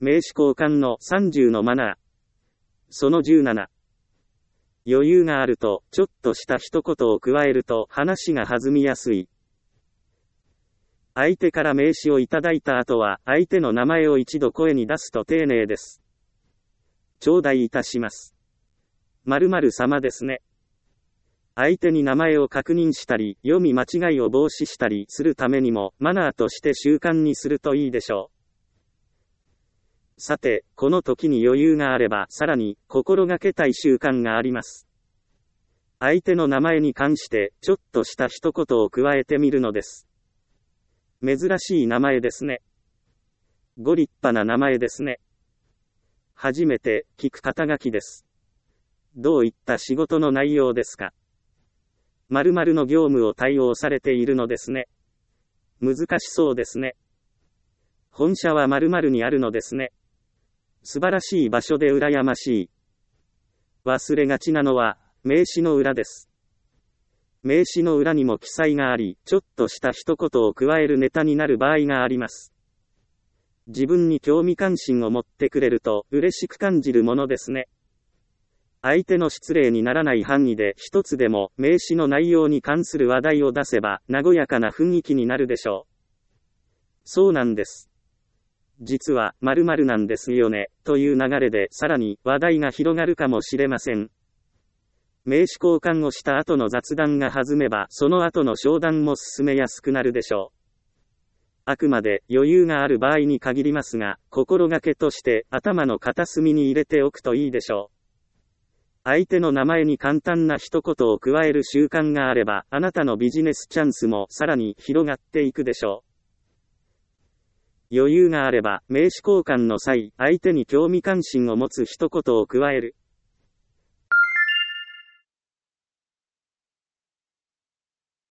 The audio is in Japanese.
名詞交換の30のマナー。その17。余裕があると、ちょっとした一言を加えると話が弾みやすい。相手から名詞をいただいた後は、相手の名前を一度声に出すと丁寧です。頂戴いたします。〇〇様ですね。相手に名前を確認したり、読み間違いを防止したりするためにも、マナーとして習慣にするといいでしょう。さて、この時に余裕があれば、さらに、心がけたい習慣があります。相手の名前に関して、ちょっとした一言を加えてみるのです。珍しい名前ですね。ご立派な名前ですね。初めて聞く肩書きです。どういった仕事の内容ですか。〇〇の業務を対応されているのですね。難しそうですね。本社は〇〇にあるのですね。素晴らしい場所で羨ましい。忘れがちなのは、名詞の裏です。名詞の裏にも記載があり、ちょっとした一言を加えるネタになる場合があります。自分に興味関心を持ってくれると嬉しく感じるものですね。相手の失礼にならない範囲で一つでも名詞の内容に関する話題を出せば和やかな雰囲気になるでしょう。そうなんです。実は〇〇なんですよね、という流れでさらに話題が広がるかもしれません。名詞交換をした後の雑談が弾めばその後の商談も進めやすくなるでしょう。あくまで余裕がある場合に限りますが、心がけとして頭の片隅に入れておくといいでしょう。相手の名前に簡単な一言を加える習慣があれば、あなたのビジネスチャンスもさらに広がっていくでしょう。余裕があれば、名詞交換の際、相手に興味関心を持つ一言を加える。